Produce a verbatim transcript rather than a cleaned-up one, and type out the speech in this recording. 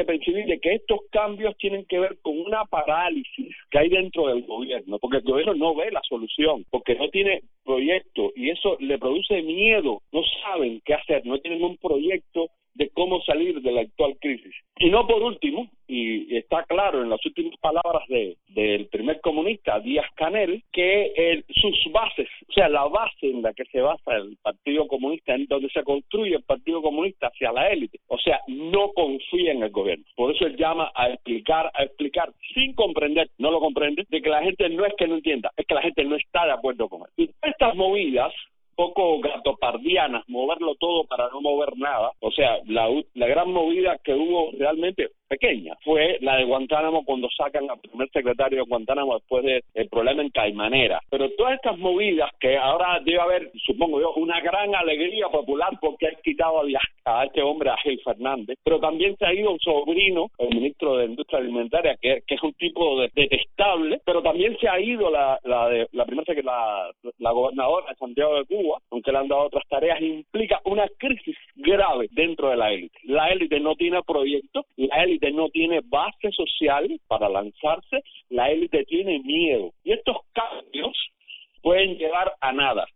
percibir de que estos cambios tienen que ver con una parálisis que hay dentro del gobierno, porque el gobierno no ve la solución, porque no tiene proyecto y eso le produce miedo, no saben qué hacer, no tienen un proyecto de cómo salir de la actual crisis. Y no por último, y está claro en las últimas palabras de del primer comunista, Díaz-Canel, que el, sus bases, o sea, la base en la que se basa el Partido Comunista, en donde se construye el Partido Comunista hacia la élite, o sea, no confía en el gobierno. Por eso él llama a explicar, a explicar, sin comprender, no lo comprende, de que la gente no es que no entienda, es que la gente no está de acuerdo con él. Y estas movidas poco gatopardianas, moverlo todo para no mover nada, o sea, la, la gran movida que hubo realmente pequeña fue la de Guantánamo cuando sacan al primer secretario de Guantánamo después del problema en Caimanera. Pero todas estas movidas que ahora debe haber, supongo yo, una gran alegría popular porque han quitado a, a este hombre, a Gil Fernández, pero también se ha ido un sobrino, el ministro de Industria Alimentaria, que, que es un tipo de, detestable, pero también se ha ido la, la, de, la primera la, la gobernadora de Santiago de Cuba, aunque le han dado otras tareas, implica una crisis grave dentro de la élite. La élite no tiene proyecto, la élite no tiene base social para lanzarse, la élite tiene miedo. Y estos cambios pueden llevar a nada.